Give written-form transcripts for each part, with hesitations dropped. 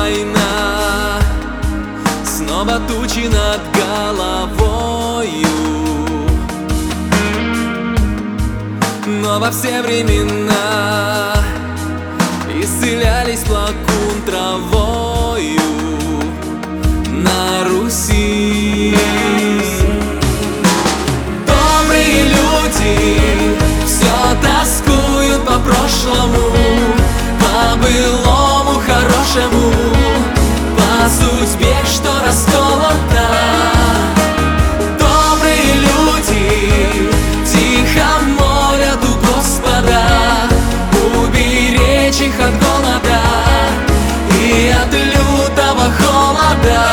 война, снова тучи над головою. Но во все времена исцелялись плакун травою на Руси. Добрые люди все тоскуют по прошлому, по былому хорошему, по судьбе, что расколота. Добрые люди тихо молят у Господа уберечь их от голода и от лютого холода.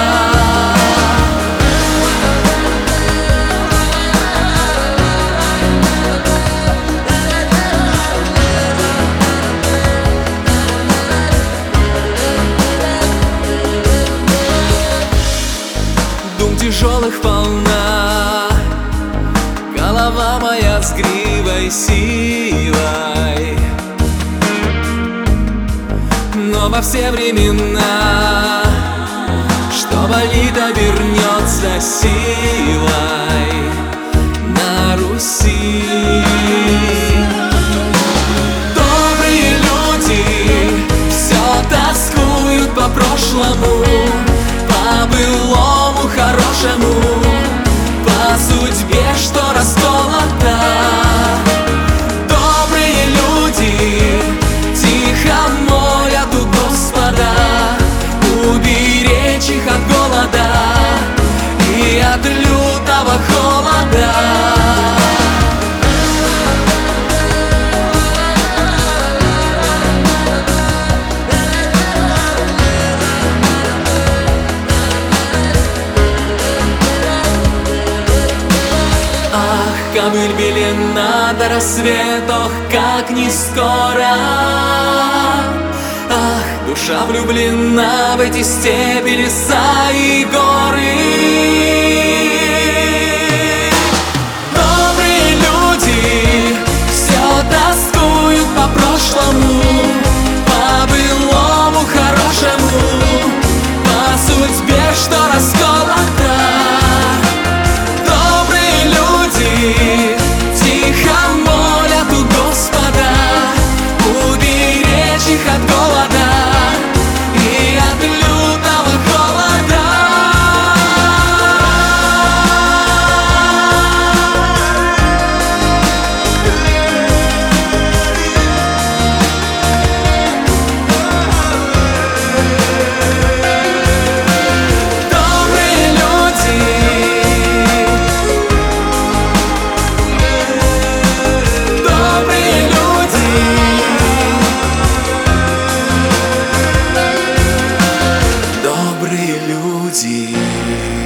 Тяжелых волна, голова моя с гривой силой, но во все времена, что болит, обернется силой на Руси. Добрые люди все тоскуют по прошлому, по былому хорошему, по судьбе, что расколота. Добрые люди тихо молят у Господа уберечь их от голода и от лютого холода. Ковыль белена до рассвета, ох, как не скоро. Ах, душа влюблена в эти степи, леса и горы. Добрые люди все тоскуют по прошлому, по былому хорошему, по судьбе, что расколота. Тихо молят у Господа уберечь их от голода и от лютого холода. Добрые люди,